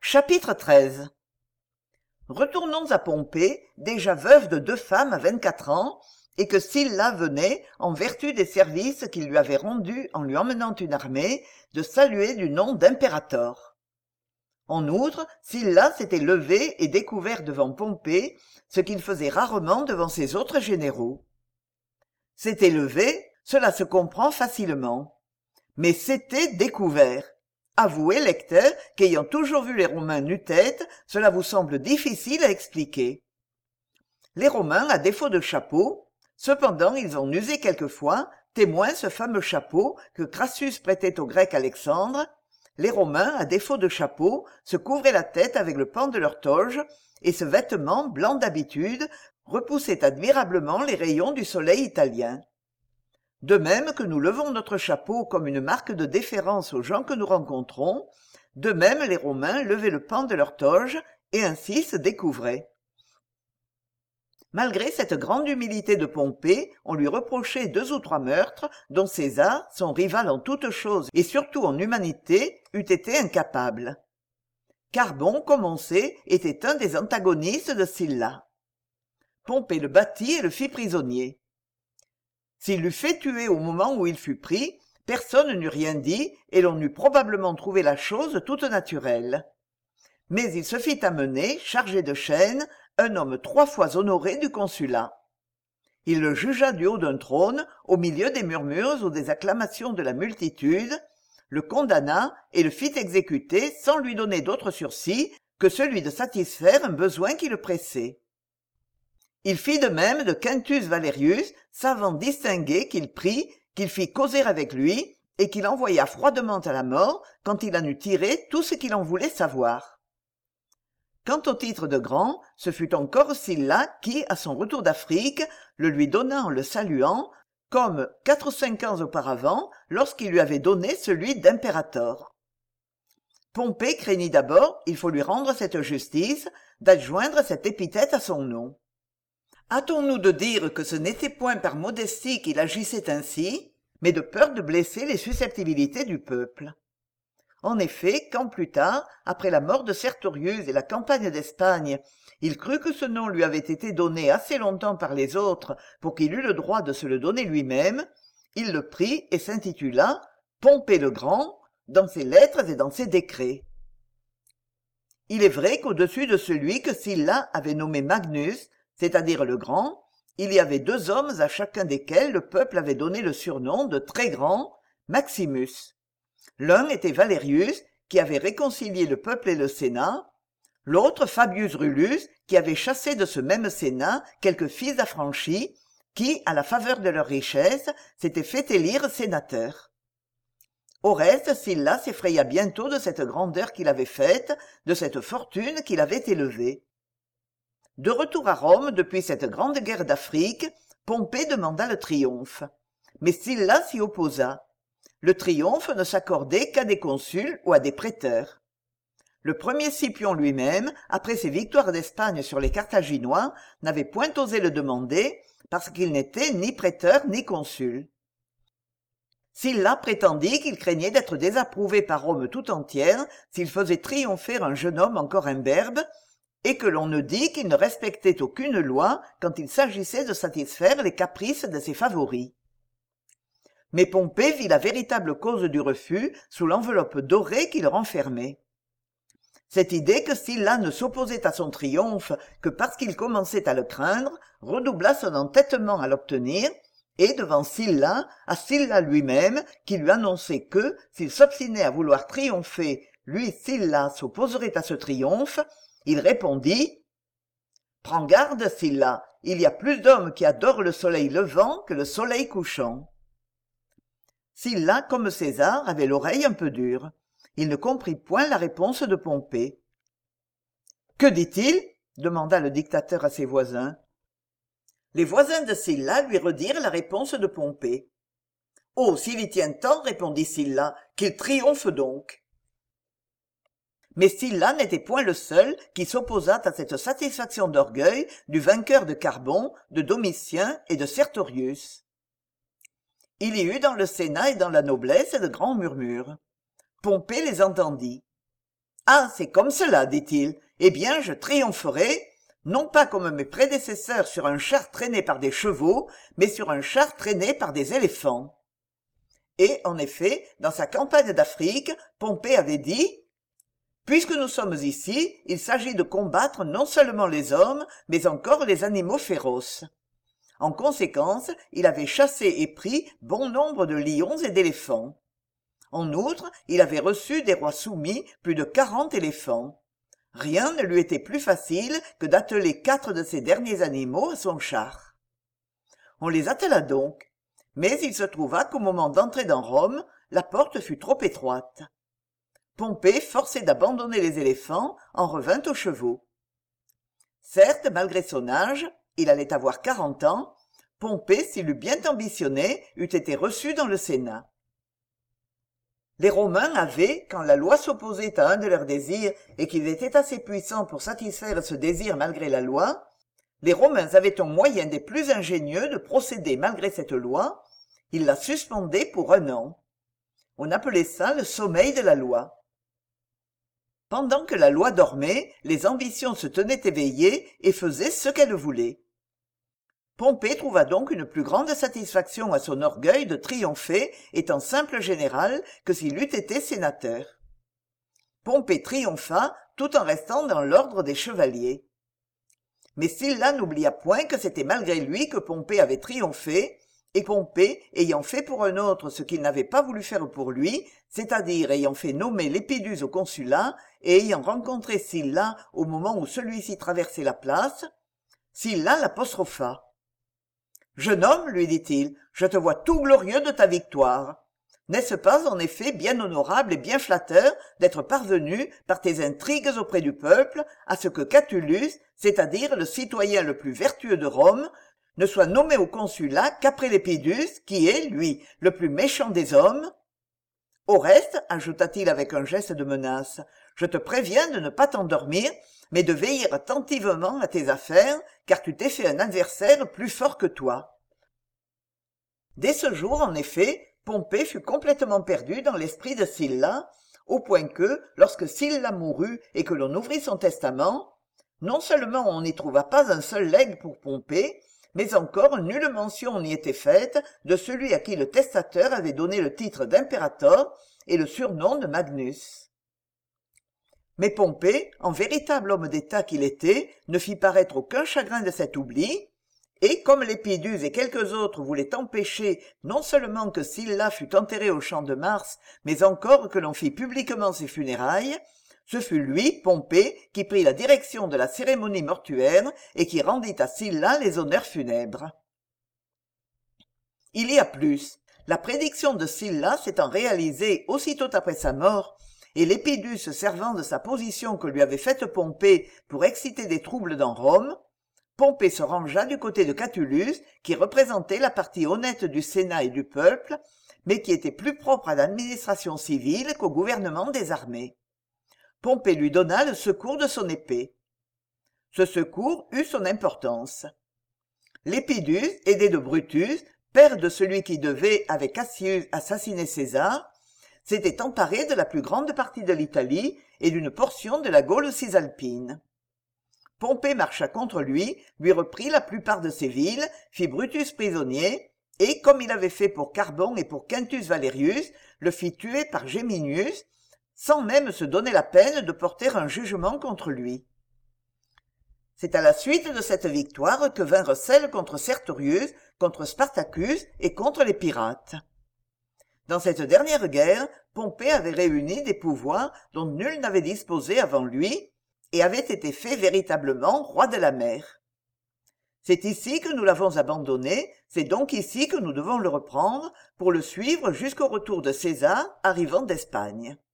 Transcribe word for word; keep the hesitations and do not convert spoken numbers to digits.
Chapitre treize. Retournons à Pompée, déjà veuve de deux femmes à vingt-quatre ans, et que Sylla venait, en vertu des services qu'il lui avait rendus en lui emmenant une armée, de saluer du nom d'impérator. En outre, Sylla s'était levé et découvert devant Pompée ce qu'il faisait rarement devant ses autres généraux. S'était levé, cela se comprend facilement. Mais s'était découvert. Avouez, lecteur, qu'ayant toujours vu les Romains nu-tête, cela vous semble difficile à expliquer. Les Romains, à défaut de chapeau, cependant ils en usaient quelquefois, témoin ce fameux chapeau que Crassus prêtait au grec Alexandre. Les Romains, à défaut de chapeau, se couvraient la tête avec le pan de leur toge, et ce vêtement, blanc d'habitude, repoussait admirablement les rayons du soleil italien. De même que nous levons notre chapeau comme une marque de déférence aux gens que nous rencontrons, de même les Romains levaient le pan de leur toge et ainsi se découvraient. Malgré cette grande humilité de Pompée, on lui reprochait deux ou trois meurtres dont César, son rival en toutes choses et surtout en humanité, eût été incapable. Carbon, comme on sait, était un des antagonistes de Sylla. Pompée le battit et le fit prisonnier. S'il l'eût fait tuer au moment où il fut pris, personne n'eût rien dit et l'on eût probablement trouvé la chose toute naturelle. Mais il se fit amener, chargé de chaînes, un homme trois fois honoré du consulat. Il le jugea du haut d'un trône, au milieu des murmures ou des acclamations de la multitude, le condamna et le fit exécuter sans lui donner d'autre sursis que celui de satisfaire un besoin qui le pressait. Il fit de même de Quintus Valerius, savant distingué qu'il prit, qu'il fit causer avec lui, et qu'il envoya froidement à la mort quand il en eut tiré tout ce qu'il en voulait savoir. Quant au titre de grand, ce fut encore Sylla qui, à son retour d'Afrique, le lui donna en le saluant, comme quatre ou cinq ans auparavant, lorsqu'il lui avait donné celui d'impérator. Pompée craignit d'abord, il faut lui rendre cette justice, d'adjoindre cette épithète à son nom. Hâtons-nous de dire que ce n'était point par modestie qu'il agissait ainsi, mais de peur de blesser les susceptibilités du peuple. En effet, quand plus tard, après la mort de Sertorius et la campagne d'Espagne, il crut que ce nom lui avait été donné assez longtemps par les autres pour qu'il eût le droit de se le donner lui-même, il le prit et s'intitula Pompée le Grand dans ses lettres et dans ses décrets. Il est vrai qu'au-dessus de celui que Sylla avait nommé Magnus, c'est-à-dire le Grand, il y avait deux hommes à chacun desquels le peuple avait donné le surnom de très grand, Maximus. L'un était Valerius, qui avait réconcilié le peuple et le Sénat, l'autre Fabius Rullus, qui avait chassé de ce même Sénat quelques fils affranchis, qui, à la faveur de leur richesse, s'étaient fait élire sénateurs. Au reste, Sylla s'effraya bientôt de cette grandeur qu'il avait faite, de cette fortune qu'il avait élevée. De retour à Rome depuis cette grande guerre d'Afrique, Pompée demanda le triomphe. Mais Sylla s'y opposa. Le triomphe ne s'accordait qu'à des consuls ou à des préteurs. Le premier Scipion lui-même, après ses victoires d'Espagne sur les Carthaginois, n'avait point osé le demander, parce qu'il n'était ni préteur ni consul. Sylla prétendit qu'il craignait d'être désapprouvé par Rome tout entière s'il faisait triompher un jeune homme encore imberbe, et que l'on ne dit qu'il ne respectait aucune loi quand il s'agissait de satisfaire les caprices de ses favoris. Mais Pompée vit la véritable cause du refus sous l'enveloppe dorée qui le renfermait. Cette idée que Sylla ne s'opposait à son triomphe que parce qu'il commençait à le craindre redoubla son entêtement à l'obtenir, et devant Sylla, à Sylla lui-même, qui lui annonçait que, s'il s'obstinait à vouloir triompher, lui, Sylla, s'opposerait à ce triomphe, il répondit « Prends garde, Sylla, il y a plus d'hommes qui adorent le soleil levant que le soleil couchant. » Sylla, comme César, avait l'oreille un peu dure. Il ne comprit point la réponse de Pompée. « Que dit-il » demanda le dictateur à ses voisins. Les voisins de Sylla lui redirent la réponse de Pompée. « Oh, s'il y tient tant, répondit Sylla, qu'il triomphe donc. » Mais Sylla n'était point le seul qui s'opposât à cette satisfaction d'orgueil du vainqueur de Carbon, de Domitien et de Sertorius. Il y eut dans le Sénat et dans la noblesse de grands murmures. Pompée les entendit. Ah, c'est comme cela, dit-il. Eh bien, je triompherai, non pas comme mes prédécesseurs sur un char traîné par des chevaux, mais sur un char traîné par des éléphants. Et, en effet, dans sa campagne d'Afrique, Pompée avait dit « Puisque nous sommes ici, il s'agit de combattre non seulement les hommes, mais encore les animaux féroces. » En conséquence, il avait chassé et pris bon nombre de lions et d'éléphants. En outre, il avait reçu des rois soumis plus de quarante éléphants. Rien ne lui était plus facile que d'atteler quatre de ces derniers animaux à son char. On les attela donc, mais il se trouva qu'au moment d'entrer dans Rome, la porte fut trop étroite. Pompée, forcé d'abandonner les éléphants, en revint aux chevaux. Certes, malgré son âge, il allait avoir quarante ans, Pompée, s'il eût bien ambitionné, eût été reçu dans le Sénat. Les Romains avaient, quand la loi s'opposait à un de leurs désirs et qu'ils étaient assez puissants pour satisfaire ce désir malgré la loi, les Romains avaient un moyen des plus ingénieux de procéder malgré cette loi, ils la suspendaient pour un an. On appelait ça le sommeil de la loi. Pendant que la loi dormait, les ambitions se tenaient éveillées et faisaient ce qu'elles voulaient. Pompée trouva donc une plus grande satisfaction à son orgueil de triompher, étant simple général, que s'il eût été sénateur. Pompée triompha tout en restant dans l'ordre des chevaliers. Mais Sylla n'oublia point que c'était malgré lui que Pompée avait triomphé, et Pompée, ayant fait pour un autre ce qu'il n'avait pas voulu faire pour lui, c'est-à-dire ayant fait nommer Lépidus au consulat et ayant rencontré Sylla au moment où celui-ci traversait la place, Sylla l'apostropha. « Jeune homme, lui dit-il, je te vois tout glorieux de ta victoire. N'est-ce pas en effet bien honorable et bien flatteur d'être parvenu, par tes intrigues auprès du peuple, à ce que Catulus, c'est-à-dire le citoyen le plus vertueux de Rome, ne soit nommé au consulat qu'après Lépidus, qui est, lui, le plus méchant des hommes? Au reste, ajouta-t-il avec un geste de menace, je te préviens de ne pas t'endormir, mais de veiller attentivement à tes affaires, car tu t'es fait un adversaire plus fort que toi. » Dès ce jour, en effet, Pompée fut complètement perdu dans l'esprit de Sylla, au point que, lorsque Sylla mourut et que l'on ouvrit son testament, non seulement on n'y trouva pas un seul legs pour Pompée, mais encore nulle mention n'y était faite de celui à qui le testateur avait donné le titre d'impérator et le surnom de Magnus. Mais Pompée, en véritable homme d'État qu'il était, ne fit paraître aucun chagrin de cet oubli, et comme Lépidus et quelques autres voulaient empêcher non seulement que Sylla fût enterré au champ de Mars, mais encore que l'on fît publiquement ses funérailles, ce fut lui, Pompée, qui prit la direction de la cérémonie mortuaire et qui rendit à Sylla les honneurs funèbres. Il y a plus. La prédiction de Sylla s'étant réalisée aussitôt après sa mort, et Lépidus se servant de sa position que lui avait faite Pompée pour exciter des troubles dans Rome, Pompée se rangea du côté de Catulus, qui représentait la partie honnête du Sénat et du peuple, mais qui était plus propre à l'administration civile qu'au gouvernement des armées. Pompée lui donna le secours de son épée. Ce secours eut son importance. Lépidus, aidé de Brutus, père de celui qui devait, avec Cassius, assassiner César, s'était emparé de la plus grande partie de l'Italie et d'une portion de la Gaule cisalpine. Pompée marcha contre lui, lui reprit la plupart de ses villes, fit Brutus prisonnier, et, comme il avait fait pour Carbon et pour Quintus Valerius, le fit tuer par Geminius, sans même se donner la peine de porter un jugement contre lui. C'est à la suite de cette victoire que vinrent celles contre Sertorius, contre Spartacus et contre les pirates. Dans cette dernière guerre, Pompée avait réuni des pouvoirs dont nul n'avait disposé avant lui, et avait été fait véritablement roi de la mer. C'est ici que nous l'avons abandonné, c'est donc ici que nous devons le reprendre, pour le suivre jusqu'au retour de César arrivant d'Espagne.